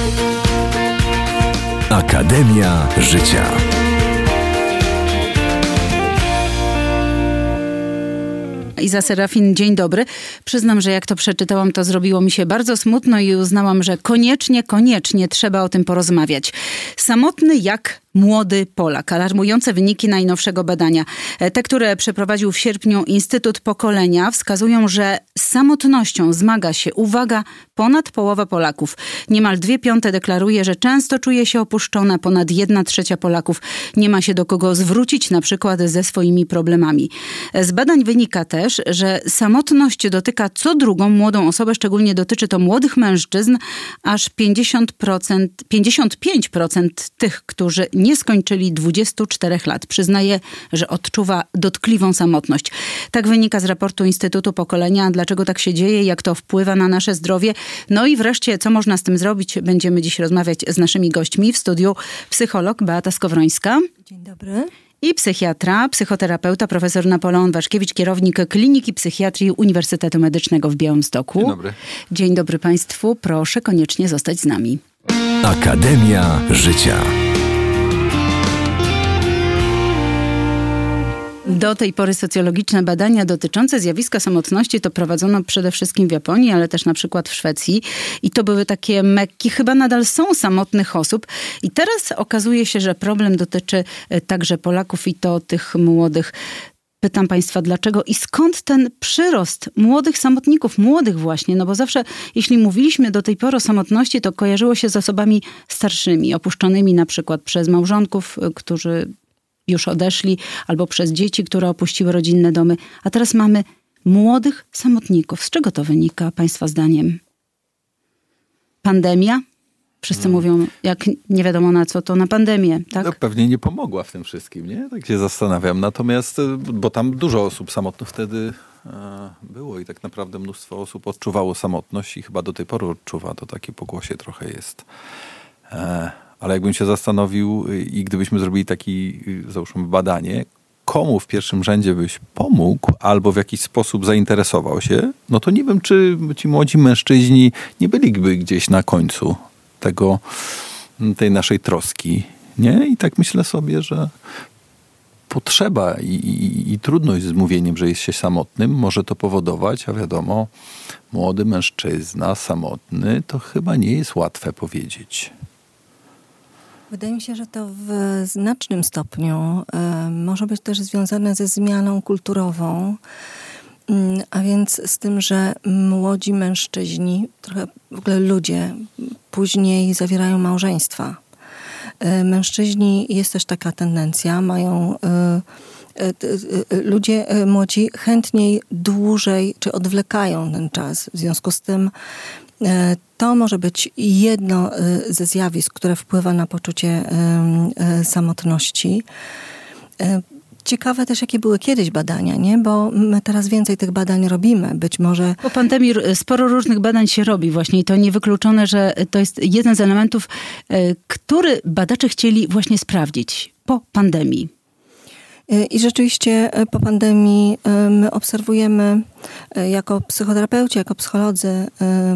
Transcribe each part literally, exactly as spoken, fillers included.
Akademia Życia. Iza Serafin, dzień dobry. Przyznam, że jak to przeczytałam, to zrobiło mi się bardzo smutno i uznałam, że koniecznie, koniecznie trzeba o tym porozmawiać. Samotny jak młody Polak. Alarmujące wyniki najnowszego badania. Te, które przeprowadził w sierpniu Instytut Pokolenia, wskazują, że z samotnością zmaga się, uwaga, ponad połowa Polaków. Niemal dwie piąte deklaruje, że często czuje się opuszczona. Ponad jedna trzecia Polaków nie ma się do kogo zwrócić, na przykład ze swoimi problemami. Z badań wynika też, że samotność dotyka co drugą młodą osobę, szczególnie dotyczy to młodych mężczyzn, aż pięćdziesiąt procent, pięćdziesiąt pięć procent tych, którzy nie skończyli dwudziestu czterech lat. Przyznaje, że odczuwa dotkliwą samotność. Tak wynika z raportu Instytutu Pokolenia. Dlaczego tak się dzieje? Jak to wpływa na nasze zdrowie? No i wreszcie, co można z tym zrobić? Będziemy dziś rozmawiać z naszymi gośćmi. W studiu psycholog Beata Skowrońska. Dzień dobry. I psychiatra, psychoterapeuta, profesor Napoleon Waszkiewicz, kierownik Kliniki Psychiatrii Uniwersytetu Medycznego w Białymstoku. Dzień dobry. Dzień dobry Państwu. Proszę koniecznie zostać z nami. Akademia Życia. Do tej pory socjologiczne badania dotyczące zjawiska samotności to prowadzono przede wszystkim w Japonii, ale też na przykład w Szwecji. I to były takie mekki, chyba nadal są samotnych osób. I teraz okazuje się, że problem dotyczy także Polaków i to tych młodych. Pytam Państwa, dlaczego i skąd ten przyrost młodych samotników, młodych właśnie, no bo zawsze, jeśli mówiliśmy do tej pory o samotności, to kojarzyło się z osobami starszymi, opuszczonymi na przykład przez małżonków, którzy już odeszli, albo przez dzieci, które opuściły rodzinne domy. A teraz mamy młodych samotników. Z czego to wynika, Państwa zdaniem? Pandemia? Wszyscy hmm. mówią, jak nie wiadomo na co, to na pandemię, tak? No, pewnie nie pomogła w tym wszystkim, nie? Tak się zastanawiam. Natomiast, bo tam dużo osób samotnych wtedy e, było i tak naprawdę mnóstwo osób odczuwało samotność i chyba do tej pory odczuwa. To takie pokłosie trochę jest. E, Ale jakbym się zastanowił i gdybyśmy zrobili taki, załóżmy, badanie, komu w pierwszym rzędzie byś pomógł albo w jakiś sposób zainteresował się, no to nie wiem, czy ci młodzi mężczyźni nie byliby gdzieś na końcu tego, tej naszej troski, nie? I tak myślę sobie, że potrzeba i, i, i trudność z mówieniem, że jest się samotnym, może to powodować, a wiadomo, młody mężczyzna samotny, to chyba nie jest łatwe powiedzieć. Wydaje mi się, że to w znacznym stopniu y, może być też związane ze zmianą kulturową, y, a więc z tym, że młodzi mężczyźni, trochę w ogóle ludzie, później zawierają małżeństwa. Y, mężczyźni, jest też taka tendencja, mają... Y, y, y, ludzie y, młodzi chętniej dłużej, czy odwlekają ten czas. W związku z tym to może być jedno ze zjawisk, które wpływa na poczucie samotności. Ciekawe też, jakie były kiedyś badania, nie? Bo my teraz więcej tych badań robimy. Być może... Po pandemii sporo różnych badań się robi właśnie i to niewykluczone, że to jest jeden z elementów, który badacze chcieli właśnie sprawdzić po pandemii. I rzeczywiście po pandemii my obserwujemy jako psychoterapeuci, jako psycholodzy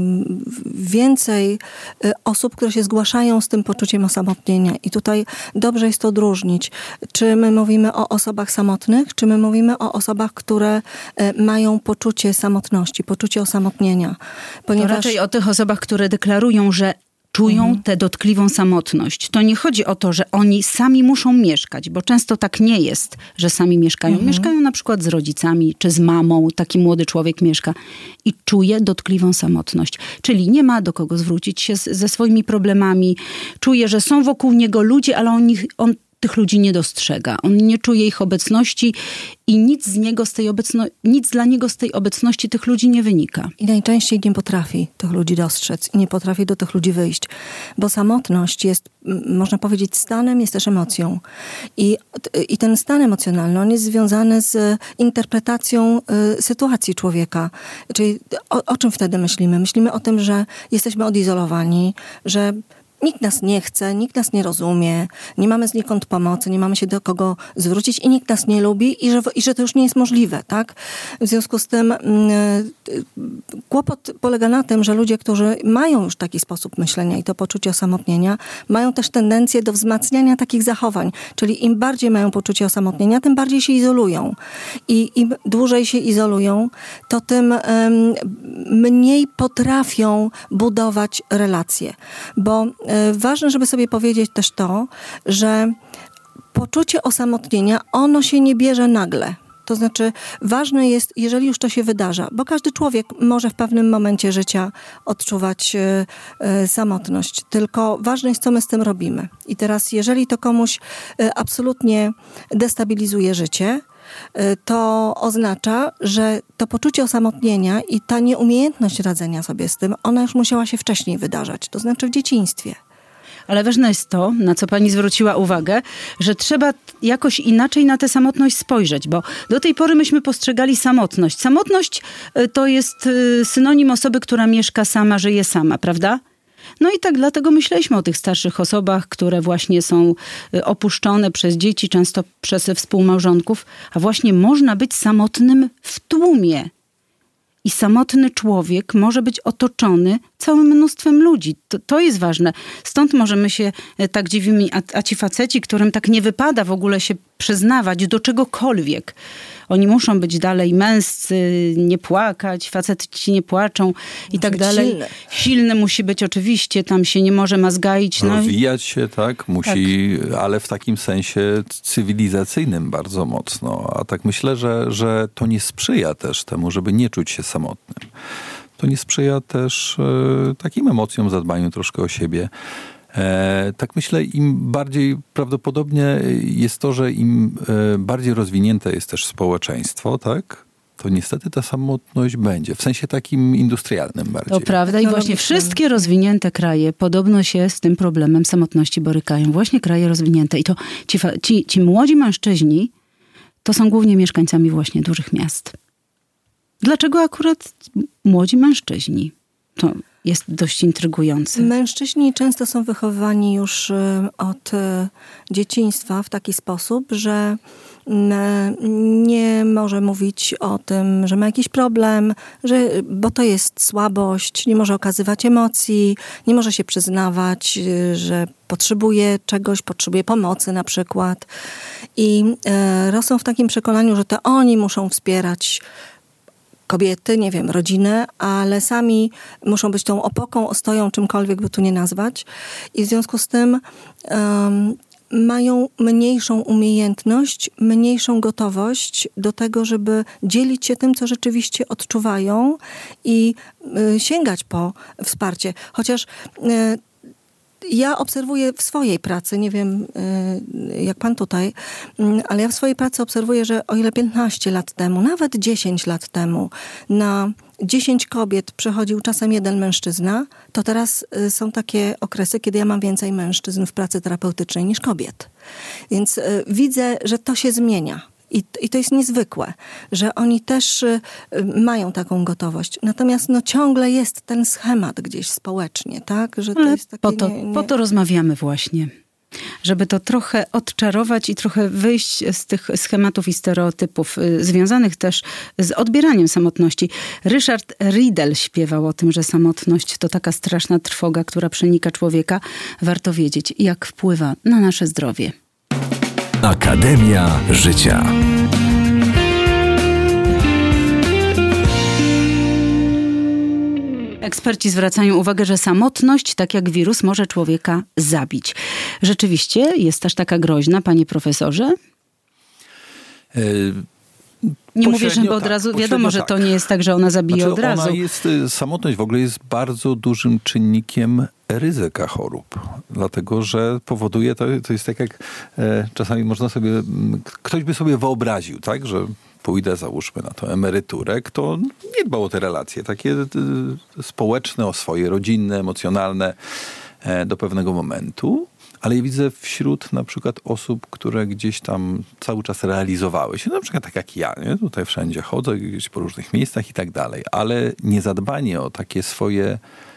więcej osób, które się zgłaszają z tym poczuciem osamotnienia. I tutaj dobrze jest to odróżnić. Czy my mówimy o osobach samotnych, czy my mówimy o osobach, które mają poczucie samotności, poczucie osamotnienia. Ponieważ... To raczej o tych osobach, które deklarują, że czują mhm. tę dotkliwą samotność. To nie chodzi o to, że oni sami muszą mieszkać, bo często tak nie jest, że sami mieszkają. Mhm. Mieszkają na przykład z rodzicami, czy z mamą. Taki młody człowiek mieszka i czuje dotkliwą samotność. Czyli nie ma do kogo zwrócić się z, ze swoimi problemami. Czuje, że są wokół niego ludzie, ale on, ich, on tych ludzi nie dostrzega. On nie czuje ich obecności i nic z niego z tej obecno- nic dla niego z tej obecności tych ludzi nie wynika. I najczęściej nie potrafi tych ludzi dostrzec i nie potrafi do tych ludzi wyjść. Bo samotność jest, można powiedzieć, stanem, jest też emocją. I, i ten stan emocjonalny, on jest związany z interpretacją y, sytuacji człowieka. Czyli o, o czym wtedy myślimy? Myślimy o tym, że jesteśmy odizolowani, że nikt nas nie chce, nikt nas nie rozumie, nie mamy znikąd pomocy, nie mamy się do kogo zwrócić i nikt nas nie lubi i że, i że to już nie jest możliwe, tak? W związku z tym yy, kłopot polega na tym, że ludzie, którzy mają już taki sposób myślenia i to poczucie osamotnienia, mają też tendencję do wzmacniania takich zachowań, czyli im bardziej mają poczucie osamotnienia, tym bardziej się izolują. I im dłużej się izolują, to tym yy, mniej potrafią budować relacje. Bo ważne, żeby sobie powiedzieć też to, że poczucie osamotnienia, ono się nie bierze nagle. To znaczy, ważne jest, jeżeli już to się wydarza, bo każdy człowiek może w pewnym momencie życia odczuwać y, y, samotność, tylko ważne jest, co my z tym robimy. I teraz, jeżeli to komuś y, absolutnie destabilizuje życie, y, to oznacza, że to poczucie osamotnienia i ta nieumiejętność radzenia sobie z tym, ona już musiała się wcześniej wydarzać, to znaczy w dzieciństwie. Ale ważne jest to, na co pani zwróciła uwagę, że trzeba jakoś inaczej na tę samotność spojrzeć, bo do tej pory myśmy postrzegali samotność. Samotność to jest synonim osoby, która mieszka sama, żyje sama, prawda? No i tak dlatego myśleliśmy o tych starszych osobach, które właśnie są opuszczone przez dzieci, często przez współmałżonków, a właśnie można być samotnym w tłumie. I samotny człowiek może być otoczony całym mnóstwem ludzi. To, to jest ważne. Stąd możemy się tak dziwimy, a, a ci faceci, którym tak nie wypada w ogóle się przyznawać do czegokolwiek. Oni muszą być dalej męscy, nie płakać, faceci nie płaczą i tak dalej. Silny. Silny musi być oczywiście, tam się nie może mazgaić. No. Rozwijać się, tak, musi, tak. Ale w takim sensie cywilizacyjnym bardzo mocno. A tak myślę, że, że to nie sprzyja też temu, żeby nie czuć się samotnym. To nie sprzyja też e, takim emocjom, zadbaniu troszkę o siebie. E, tak myślę, im bardziej prawdopodobnie jest to, że im e, bardziej rozwinięte jest też społeczeństwo, tak, to niestety ta samotność będzie. W sensie takim industrialnym bardziej. To prawda i właśnie wszystkie rozwinięte kraje podobno się z tym problemem samotności borykają. Właśnie kraje rozwinięte. I to ci, ci, ci młodzi mężczyźni to są głównie mieszkańcami właśnie dużych miast. Dlaczego akurat młodzi mężczyźni? To jest dość intrygujące. Mężczyźni często są wychowywani już od dzieciństwa w taki sposób, że nie może mówić o tym, że ma jakiś problem, że, bo to jest słabość, nie może okazywać emocji, nie może się przyznawać, że potrzebuje czegoś, potrzebuje pomocy na przykład. I rosną w takim przekonaniu, że to oni muszą wspierać kobiety, nie wiem, rodzinę, ale sami muszą być tą opoką, ostoją, czymkolwiek by tu nie nazwać. I w związku z tym um, mają mniejszą umiejętność, mniejszą gotowość do tego, żeby dzielić się tym, co rzeczywiście odczuwają i y, sięgać po wsparcie. Chociaż y, ja obserwuję w swojej pracy, nie wiem jak pan tutaj, ale ja w swojej pracy obserwuję, że o ile piętnaście lat temu, nawet dziesięć lat temu na dziesięć kobiet przychodził czasem jeden mężczyzna, to teraz są takie okresy, kiedy ja mam więcej mężczyzn w pracy terapeutycznej niż kobiet. Więc widzę, że to się zmienia. I, I to jest niezwykłe, że oni też y, mają taką gotowość. Natomiast no, ciągle jest ten schemat gdzieś społecznie, tak? Że to Ale jest takie po, to, nie, nie... po to rozmawiamy właśnie. Żeby to trochę odczarować i trochę wyjść z tych schematów i stereotypów y, związanych też z odbieraniem samotności. Ryszard Riedel śpiewał o tym, że samotność to taka straszna trwoga, która przenika człowieka. Warto wiedzieć, jak wpływa na nasze zdrowie. Akademia Życia. Eksperci zwracają uwagę, że samotność, tak jak wirus, może człowieka zabić. Rzeczywiście jest też taka groźna, panie profesorze? Y- Nie mówię, że bo od tak, razu wiadomo, że tak. to nie jest tak, że ona zabije znaczy, od razu. Ona jest, samotność w ogóle jest bardzo dużym czynnikiem ryzyka chorób. Dlatego, że powoduje, to, to jest tak jak e, czasami można sobie, ktoś by sobie wyobraził, tak, że pójdę, załóżmy na tą emeryturę, kto nie dbał o te relacje takie e, społeczne, o swoje rodzinne, emocjonalne e, do pewnego momentu. Ale ja widzę wśród na przykład osób, które gdzieś tam cały czas realizowały się, na przykład tak jak ja, nie? Tutaj wszędzie chodzę, gdzieś po różnych miejscach i tak dalej, ale niezadbanie o takie swoje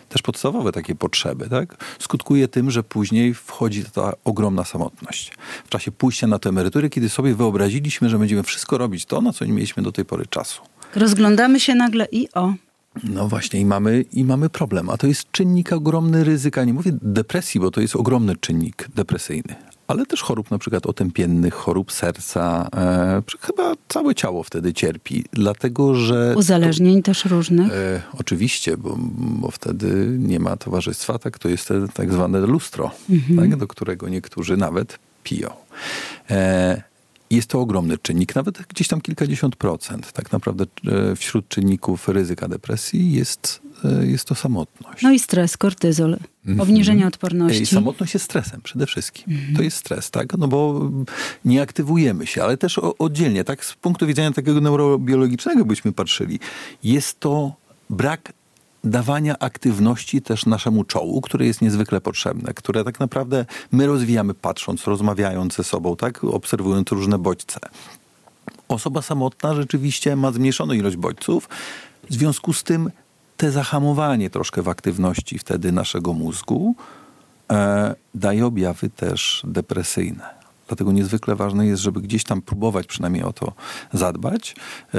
też podstawowe takie potrzeby, tak? Skutkuje tym, że później wchodzi ta ogromna samotność. W czasie pójścia na tę emeryturę, kiedy sobie wyobraziliśmy, że będziemy wszystko robić to, na co nie mieliśmy do tej pory czasu. Rozglądamy się nagle i o... No właśnie i mamy, i mamy problem. A to jest czynnik ogromny ryzyka. Nie mówię depresji, bo to jest ogromny czynnik depresyjny. Ale też chorób na przykład otępiennych, chorób serca. E, chyba całe ciało wtedy cierpi. Dlatego, że... Uzależnień to, też różnych. E, oczywiście, bo, bo wtedy nie ma towarzystwa. Tak, to jest te, tak zwane lustro, mhm. tak, do którego niektórzy nawet piją. E, Jest to ogromny czynnik, nawet gdzieś tam kilkadziesiąt procent. Tak naprawdę wśród czynników ryzyka depresji jest, jest to samotność. No i stres, kortyzol, obniżenie odporności. I samotność jest stresem przede wszystkim. Mhm. To jest stres, tak? No bo nie aktywujemy się, ale też oddzielnie, tak z punktu widzenia takiego neurobiologicznego byśmy patrzyli. Jest to brak dawania aktywności też naszemu czołu, które jest niezwykle potrzebne, które tak naprawdę my rozwijamy patrząc, rozmawiając ze sobą, tak, obserwując różne bodźce. Osoba samotna rzeczywiście ma zmniejszoną ilość bodźców, w związku z tym te zahamowanie troszkę w aktywności wtedy naszego mózgu e, daje objawy też depresyjne. Dlatego niezwykle ważne jest, żeby gdzieś tam próbować przynajmniej o to zadbać. E,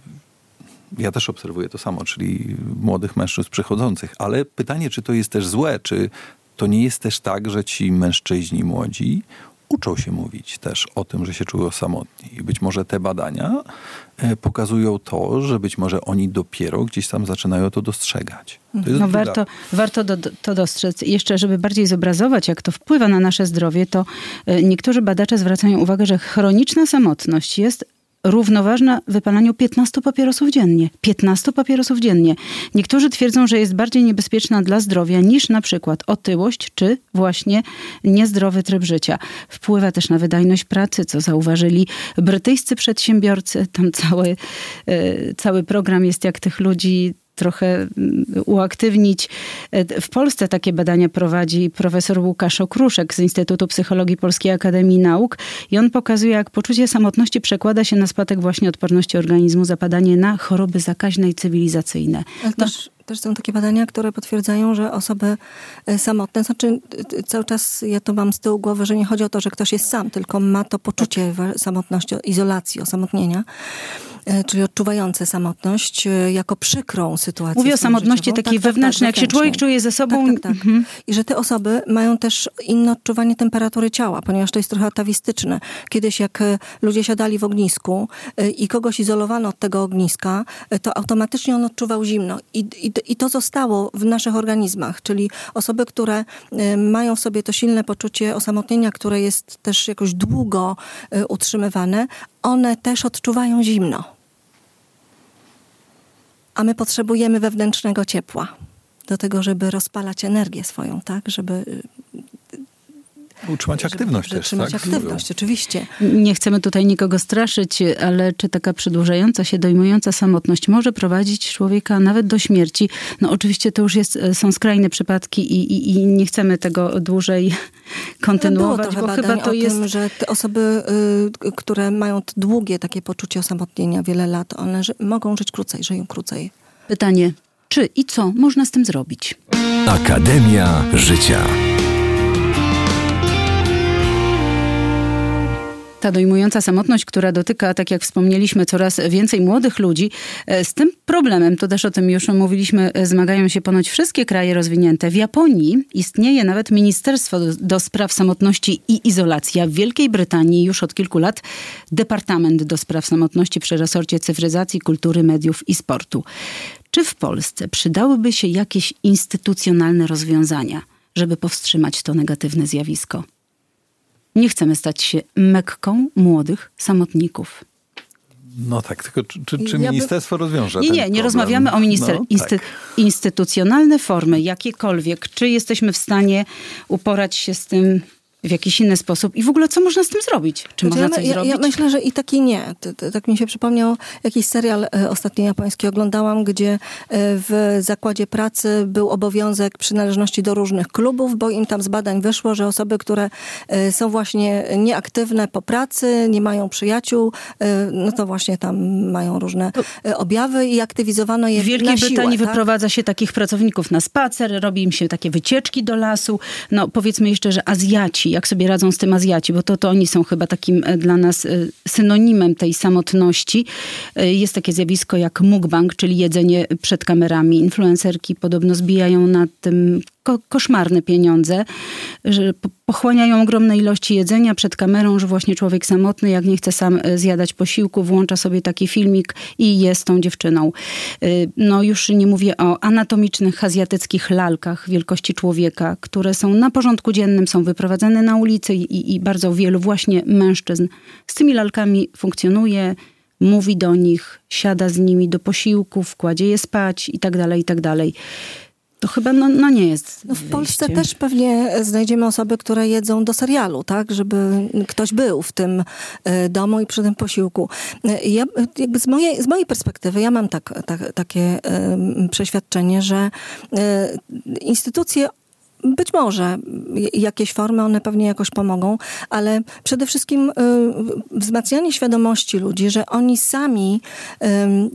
Ja też obserwuję to samo, czyli młodych mężczyzn przychodzących. Ale pytanie, czy to jest też złe, czy to nie jest też tak, że ci mężczyźni młodzi uczą się mówić też o tym, że się czują samotni. I być może te badania pokazują to, że być może oni dopiero gdzieś tam zaczynają to dostrzegać. To jest no druga... warto, warto do, to dostrzec. Jeszcze, żeby bardziej zobrazować, jak to wpływa na nasze zdrowie, to niektórzy badacze zwracają uwagę, że chroniczna samotność jest równoważna wypalaniu piętnastu papierosów dziennie. piętnastu papierosów dziennie. Niektórzy twierdzą, że jest bardziej niebezpieczna dla zdrowia niż na przykład otyłość czy właśnie niezdrowy tryb życia. Wpływa też na wydajność pracy, co zauważyli brytyjscy przedsiębiorcy. Tam cały, cały program jest, jak tych ludzi trochę uaktywnić. W Polsce takie badania prowadzi profesor Łukasz Okruszek z Instytutu Psychologii Polskiej Akademii Nauk i on pokazuje, jak poczucie samotności przekłada się na spadek właśnie odporności organizmu, zapadanie na choroby zakaźne i cywilizacyjne. Ale No. też, też są takie badania, które potwierdzają, że osoby samotne, znaczy cały czas ja to mam z tyłu głowy, że nie chodzi o to, że ktoś jest sam, tylko ma to poczucie samotności, izolacji, osamotnienia, czyli odczuwające samotność jako przykrą sytuację. Mówię o samotności życiową. takiej tak, tak, wewnętrznej, tak, jak się człowiek czuje ze sobą. Tak, tak, tak. Mhm. I że te osoby mają też inne odczuwanie temperatury ciała, ponieważ to jest trochę atawistyczne. Kiedyś jak ludzie siadali w ognisku i kogoś izolowano od tego ogniska, to automatycznie on odczuwał zimno. I, i, i to zostało w naszych organizmach, czyli osoby, które mają w sobie to silne poczucie osamotnienia, które jest też jakoś długo utrzymywane, one też odczuwają zimno. A my potrzebujemy wewnętrznego ciepła do tego, żeby rozpalać energię swoją, tak? Żeby utrzymać aktywność żeby, też, utrzymać tak? aktywność, oczywiście. Nie chcemy tutaj nikogo straszyć, ale czy taka przedłużająca się, dojmująca samotność może prowadzić człowieka nawet do śmierci? No oczywiście to już jest, są skrajne przypadki i, i, i nie chcemy tego dłużej kontynuować, Było bo trochę chyba to o jest... tym, że te osoby, y, które mają długie takie poczucie osamotnienia, wiele lat, one ży- mogą żyć krócej, żyją krócej. Pytanie, czy i co można z tym zrobić? Akademia Życia. Ta dojmująca samotność, która dotyka, tak jak wspomnieliśmy, coraz więcej młodych ludzi. Z tym problemem, to też o tym już mówiliśmy, zmagają się ponoć wszystkie kraje rozwinięte. W Japonii istnieje nawet Ministerstwo do, do Spraw Samotności i Izolacji, a w Wielkiej Brytanii już od kilku lat Departament do Spraw Samotności przy resorcie cyfryzacji, kultury, mediów i sportu. Czy w Polsce przydałyby się jakieś instytucjonalne rozwiązania, żeby powstrzymać to negatywne zjawisko? Nie chcemy stać się Mekką młodych samotników. No tak, tylko czy, czy, czy Ja by- ministerstwo rozwiąże Nie, ten nie, nie problem? rozmawiamy o minister... No, insty... tak. instytucjonalne formy, jakiekolwiek. Czy jesteśmy w stanie uporać się z tym w jakiś inny sposób i w ogóle co można z tym zrobić? Czy Znaczy, można ja, coś ja, zrobić? ja myślę, że i tak i nie. To, to, tak mi się przypomniał jakiś serial e, ostatnio japoński oglądałam, gdzie e, w zakładzie pracy był obowiązek przynależności do różnych klubów, bo im tam z badań wyszło, że osoby, które e, są właśnie nieaktywne po pracy, nie mają przyjaciół, e, no to właśnie tam mają różne e, objawy i aktywizowano je W Wielkiej na siłę, Brytanii tak? wyprowadza się takich pracowników na spacer, robi im się takie wycieczki do lasu. No powiedzmy jeszcze, że Azjaci, jak sobie radzą z tym Azjaci, bo to, to oni są chyba takim e, dla nas e, synonimem tej samotności. E, jest takie zjawisko jak mukbang, czyli jedzenie przed kamerami. Influencerki podobno zbijają na tym ko- koszmarne pieniądze, że po- pochłaniają ogromne ilości jedzenia przed kamerą, że właśnie człowiek samotny, jak nie chce sam e, zjadać posiłku, włącza sobie taki filmik i jest tą dziewczyną. E, no już nie mówię o anatomicznych azjatyckich lalkach wielkości człowieka, które są na porządku dziennym, są wyprowadzane na ulicę i, i bardzo wielu właśnie mężczyzn z tymi lalkami funkcjonuje, mówi do nich, siada z nimi do posiłków, kładzie je spać i tak dalej, i tak dalej. To chyba no, no nie jest No w wyjście. Polsce też pewnie znajdziemy osoby, które jedzą do serialu, tak? Żeby ktoś był w tym e, domu i przy tym posiłku. E, Ja jakby z mojej, z mojej perspektywy, ja mam tak, tak, takie e, przeświadczenie, że e, instytucje być może jakieś formy, one pewnie jakoś pomogą, ale przede wszystkim y, wzmacnianie świadomości ludzi, że oni sami y,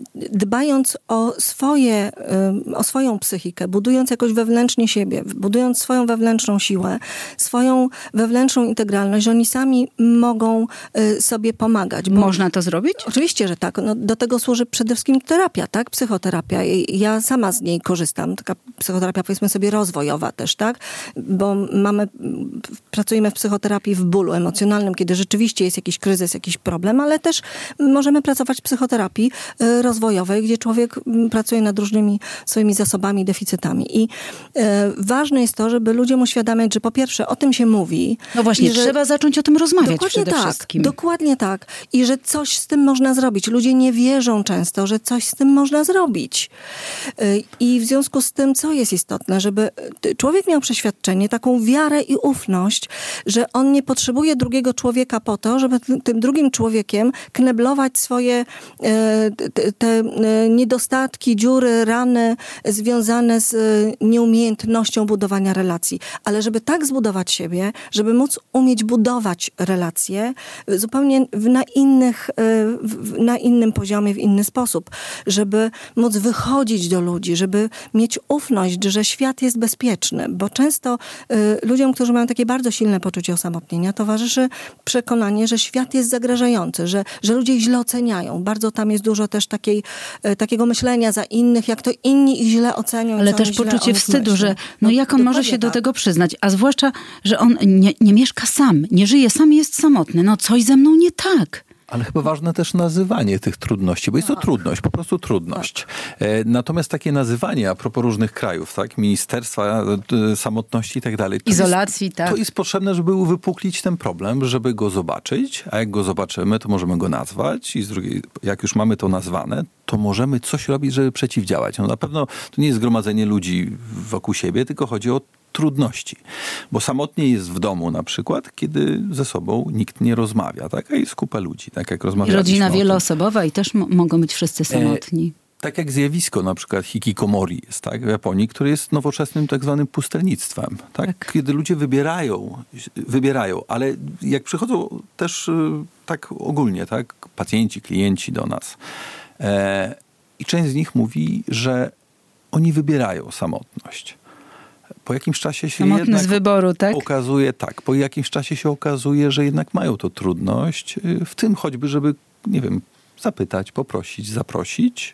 dbając o swoje, y, o swoją psychikę, budując jakoś wewnętrznie siebie, budując swoją wewnętrzną siłę, swoją wewnętrzną integralność, że oni sami mogą y, sobie pomagać. Bo Można to zrobić? Oczywiście, że tak. No, do tego służy przede wszystkim terapia, tak? Psychoterapia. I ja sama z niej korzystam. Taka psychoterapia, powiedzmy sobie, rozwojowa też, tak? Bo mamy, pracujemy w psychoterapii w bólu emocjonalnym, kiedy rzeczywiście jest jakiś kryzys, jakiś problem, ale też możemy pracować w psychoterapii y, rozwojowej, gdzie człowiek y, pracuje nad różnymi swoimi zasobami, deficytami. I y, ważne jest to, żeby ludziom uświadamiać, że po pierwsze o tym się mówi. No właśnie, i że trzeba zacząć o tym rozmawiać Dokładnie przede tak, wszystkim. dokładnie tak. I że coś z tym można zrobić. Ludzie nie wierzą często, że coś z tym można zrobić. Y, I w związku z tym, co jest istotne, żeby człowiek miał przeświadczenie, taką wiarę i ufność, że on nie potrzebuje drugiego człowieka po to, żeby t- tym drugim człowiekiem kneblować swoje e, te, te e, niedostatki, dziury, rany związane z e, nieumiejętnością budowania relacji. Ale żeby tak zbudować siebie, żeby móc umieć budować relacje zupełnie w, na, innych, e, w, na innym poziomie, w inny sposób. Żeby móc wychodzić do ludzi, żeby mieć ufność, że świat jest bezpieczny. Bo często y, ludziom, którzy mają takie bardzo silne poczucie osamotnienia, towarzyszy przekonanie, że świat jest zagrażający, że, że ludzie ich źle oceniają. Bardzo tam jest dużo też takiej, y, takiego myślenia za innych, jak to inni ich źle ocenią. Ale co też oni źle o poczucie nich wstydu, myślą. że no jak on może dokładnie się do tak. tego przyznać? A zwłaszcza, że on nie, nie mieszka sam, nie żyje sam, jest samotny. No coś ze mną nie tak. Ale chyba ważne też nazywanie tych trudności, bo jest to trudność, po prostu trudność. E, Natomiast takie nazywanie a propos różnych krajów, tak, Ministerstwa e, Samotności i tak dalej. to Izolacji, jest, tak. To jest potrzebne, żeby uwypuklić ten problem, żeby go zobaczyć, a jak go zobaczymy, to możemy go nazwać i z drugiej, jak już mamy to nazwane, to możemy coś robić, żeby przeciwdziałać. No na pewno to nie jest zgromadzenie ludzi wokół siebie, tylko chodzi o trudności. Bo samotnie jest w domu na przykład, kiedy ze sobą nikt nie rozmawia, tak? A jest kupa ludzi, tak jak I rozmawialiśmy rodzina o tym. wieloosobowa i też m- mogą być wszyscy samotni. Tak jak zjawisko na przykład hikikomori jest, tak, w Japonii, które jest nowoczesnym tak zwanym pustelnictwem. Tak? Tak. Kiedy ludzie wybierają, wybierają, ale jak przychodzą też y, tak ogólnie, tak, pacjenci, klienci do nas e, i część z nich mówi, że oni wybierają samotność. Po jakimś czasie się Samotny jednak z wyboru, tak? okazuje, tak, po jakimś czasie się okazuje, że jednak mają to trudność, y, w tym choćby, żeby, nie wiem, zapytać, poprosić, zaprosić,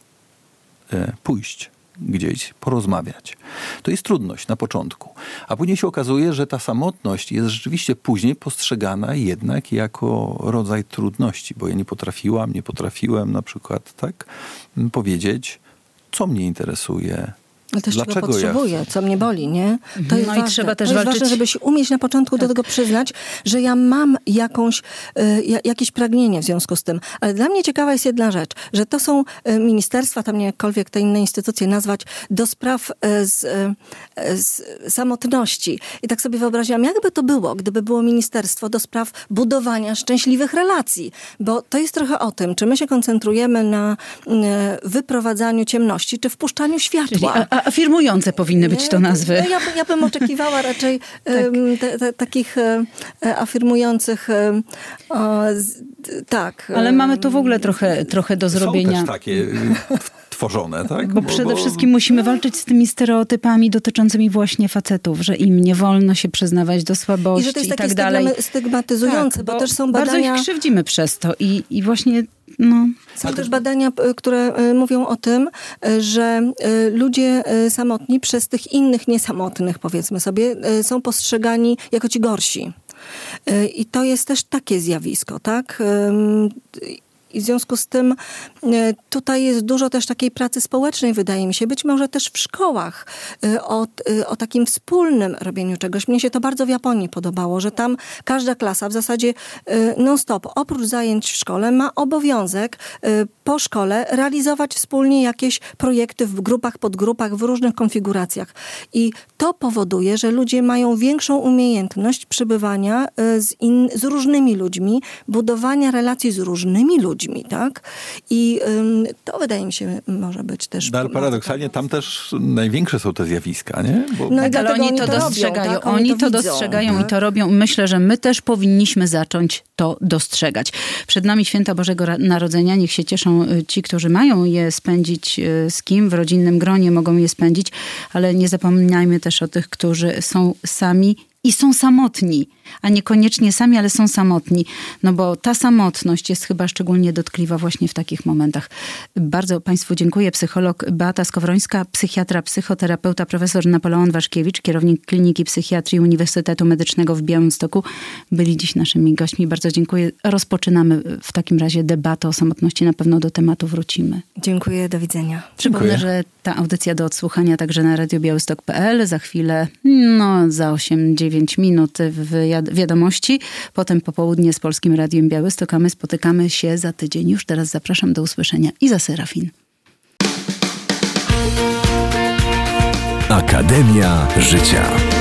pójść gdzieś, porozmawiać. To jest trudność na początku. A później się okazuje, że ta samotność jest rzeczywiście później postrzegana jednak jako rodzaj trudności, bo ja nie potrafiłam, nie potrafiłem na przykład tak powiedzieć, co mnie interesuje. Ale też czego Dlaczego potrzebuję, ja co mnie boli, nie? To jest No i ważne. trzeba też to jest walczyć- ważne, żeby się umieć na początku do tego przyznać, że ja mam jakąś, y, ja- jakieś pragnienie w związku z tym. Ale dla mnie ciekawa jest jedna rzecz, że to są y, ministerstwa, tam jakkolwiek te inne instytucje nazwać, do spraw y, z, y, z samotności. I tak sobie wyobraziłam, jakby to było, gdyby było ministerstwo do spraw budowania szczęśliwych relacji. Bo to jest trochę o tym, czy my się koncentrujemy na y, wyprowadzaniu ciemności, czy wpuszczaniu światła. Czyli a, a, afirmujące powinny być Nie, to nazwy. No ja, by- ja bym oczekiwała raczej em, te, te, takich e, e, afirmujących em, o, z, tak. Ale em, mamy tu w ogóle trochę, trochę do zrobienia. Są też takie y, tworzone, tak? Bo przede wszystkim musimy walczyć z tymi stereotypami dotyczącymi właśnie facetów, że im nie wolno się przyznawać do I słabości że to jest i takie tak dalej. stygma- stygmatyzujące, Tak, bo, też są bardzo badania... ich krzywdzimy przez to i, i właśnie, no... Są też badania, p- które e, mówią o tym, e, że e, ludzie e, samotni przez tych innych niesamotnych, powiedzmy sobie, e, są postrzegani jako ci gorsi. E, I to jest też takie zjawisko, tak? Ym, I w związku z tym e, tutaj jest dużo też takiej pracy społecznej, wydaje mi się, być może też w szkołach, e, o, e, o takim wspólnym robieniu czegoś. Mnie się to bardzo w Japonii podobało, że tam każda klasa w zasadzie e, non-stop, oprócz zajęć w szkole, ma obowiązek e, po szkole realizować wspólnie jakieś projekty w grupach, podgrupach, w różnych konfiguracjach. I to powoduje, że ludzie mają większą umiejętność przebywania e, z, in, z różnymi ludźmi, budowania relacji z różnymi ludźmi. Tak? I ym, to wydaje mi się może być też... No, ale paradoksalnie tam też największe są te zjawiska, nie? Bo No i Ale dlatego oni to robią, dostrzegają. tak? Oni to widzą, dostrzegają tak? i to robią. Myślę, że my też powinniśmy zacząć to dostrzegać. Przed nami święta Bożego Ra- Narodzenia. Niech się cieszą y, ci, którzy mają je spędzić y, z kim, w rodzinnym gronie mogą je spędzić, ale nie zapominajmy też o tych, którzy są sami i są samotni, a niekoniecznie sami, ale są samotni. No bo ta samotność jest chyba szczególnie dotkliwa właśnie w takich momentach. Bardzo Państwu dziękuję. Psycholog Beata Skowrońska, psychiatra, psychoterapeuta, profesor Napoleon Waszkiewicz, kierownik Kliniki Psychiatrii Uniwersytetu Medycznego w Białymstoku, byli dziś naszymi gośćmi. Bardzo dziękuję. Rozpoczynamy w takim razie debatę o samotności. Na pewno do tematu wrócimy. Dziękuję, do widzenia. Przypomnę, Dziękuję. że ta audycja do odsłuchania także na radio białystok kropka p l. Za chwilę, no za osiem dziewięć minut wywiad- wiadomości. Potem popołudnie z Polskim Radiem Białystok, a my spotykamy się za tydzień. Już teraz zapraszam do usłyszenia. Iza Serafin. Akademia Życia.